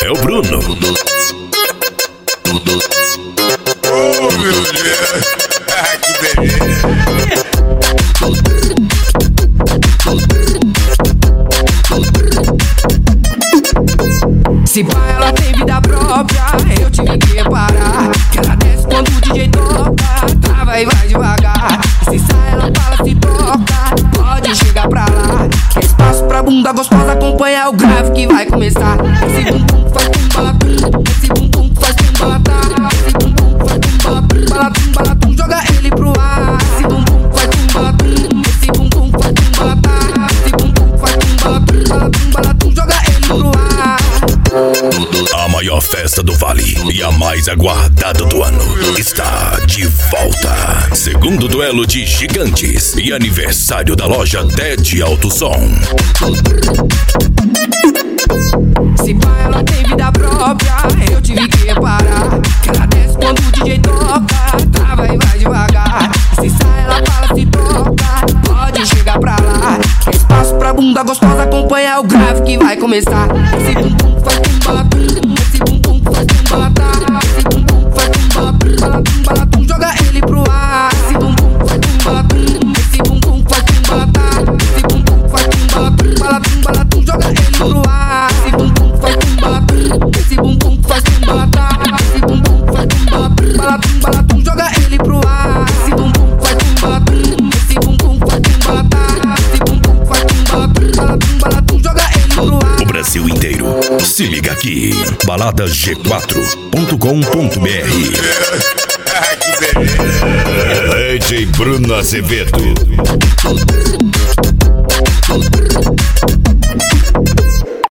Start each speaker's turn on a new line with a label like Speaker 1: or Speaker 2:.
Speaker 1: é o Bruno.
Speaker 2: Oh, meu Deus. Que beleza.
Speaker 3: Se pá, ela tem vida própria, eu tive que reparar que ela desce quando o DJ toca, trava e vai devagar. Se sai, ela fala, se toca, pode chegar pra lá. Espaço pra bunda gostosa, acompanha o grave que vai começar. Esse bumbum faz tumba-tum, esse bumbum faz tumba-tá. Esse bumbum faz tumba-tum, balatum, balatum, joga ele pro ar. Esse bumbum faz tumba-tum, esse bumbum faz tumba-tá. Esse bumbum faz tumba-tum, balatum, balatum, joga ele pro ar.
Speaker 1: A maior festa do Vale e a mais aguardada do ano está de volta. Segundo duelo de gigantes e aniversário da loja Dead Alto Som.
Speaker 3: Se pá, ela tem vida própria, eu tive que reparar que ela desce quando o DJ toca, trava e vai devagar. Se sai, ela fala, se toca, pode chegar pra lá. Espaço pra bunda gostosa, acompanha o grave que vai começar. Esse bumbum faz tumba-tum, esse bumbum faz tumba-tá. Esse bumbum faz tumba-tum, balatum, balatum, joga ele pro ar. Esse bumbum faz tumba-tum, esse bumbum faz tumba-tá. Esse bumbum faz tumba-tum, balatum, balatum, joga ele pro ar. Esse bumbum faz tumba-tum, esse bumbum faz tumba-tá. Esse bumbum faz tumba-tum, balatum, balatum, joga ele pro ar. Esse bumbum faz tumba-tum, esse bumbum faz tumba-tá. Esse bumbum faz tumba-tum, balatum, balatum, joga ele pro ar.
Speaker 1: O Brasil inteiro, se liga aqui, baladasg4.com.br.
Speaker 2: Que beleza.
Speaker 1: DJ Bruno Azevedo.